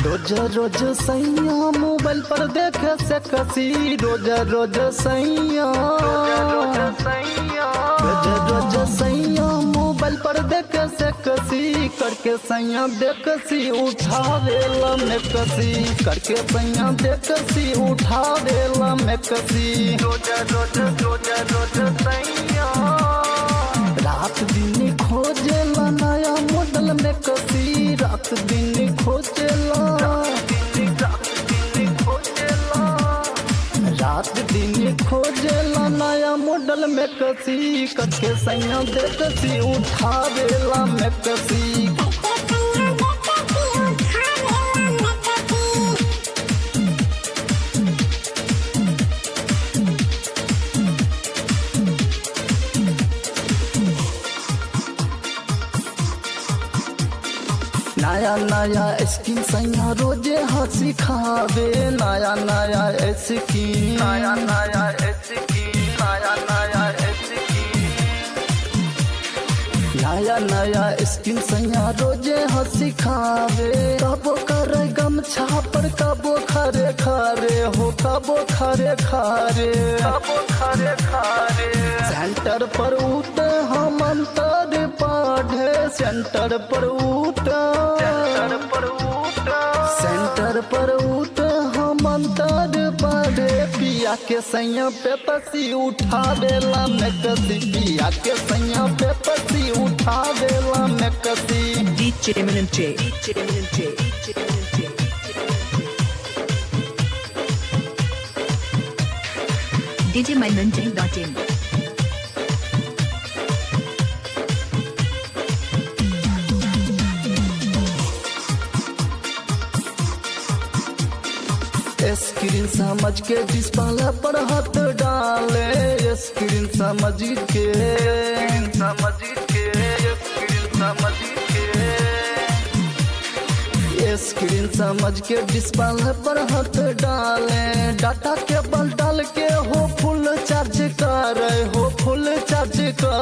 रोज रोज सैया मोबाइल पर देखे से कसी रोज रोज सैया मोबाइल पर देखे से कसी करके सैया देखसी उठावेला में कसी करके सैया देखसी उठावेला में कसी रोज रोज रोज रोज सैया रात दिन खोजेला नया मॉडल में कसी रात दिन खोजेला रात दिन खोजेला नया मॉडल में कसी करके सैया देखसी उठावेला में कसी नया नया स्किन सैया रोजे हंसी खावे नया नया स्किन नया नया स्किन नया नया स्किन नया नया स्किन सैया रोजे हंसी खावे कबो करे गमछा पर कबो खरे खरे हो कबो खरे खरे कबो खरे खरे सेंटर पर उठ हम अंतर पढ़े सेंटर पर उठ सेंटर पर उठ हम अंतर पढ़े पिया के सैया पे पसी उठा देला में कसी पिया के सैया पे पसी उठा देला में कसी DJ Eminem J DJ MyMinJ.in screen समझ के डिस्प्ले पर हाथ डाले स्क्रीन समझ के स्क्रीन समझ के डिस्प्ले पर हाथ डाले डाटा केबल डाल के हो फुल चार्ज करे हो फुल चार्ज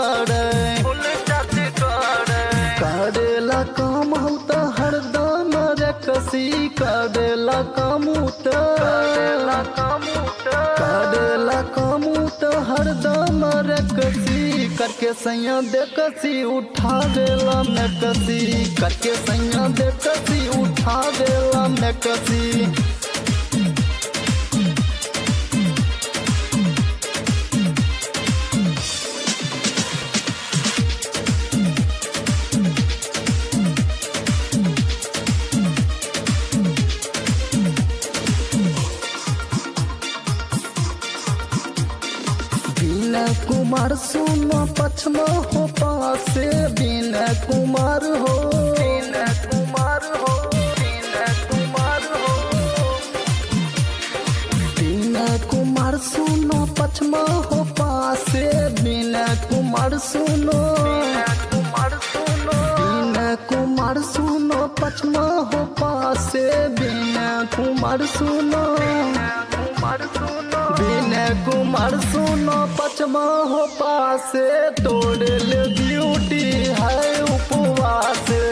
करेला काम हो तो हरदम रे कसी करेला काम तो हरदम रे कसी करके सैया देखसी उठा देला में कसी करके सैया देखसी उठा देला में कसी कुमार सुनो पछमा हो पासे बिन कुमार हो कुमार सुनो पछमा हो पासे बिन कुमार सुनो कुमार सुनो पछमा हो पासे बिन कुमार सुनो कुमार सुनो पछमा हो पासे तोड़ ले ब्यूटी है उपवास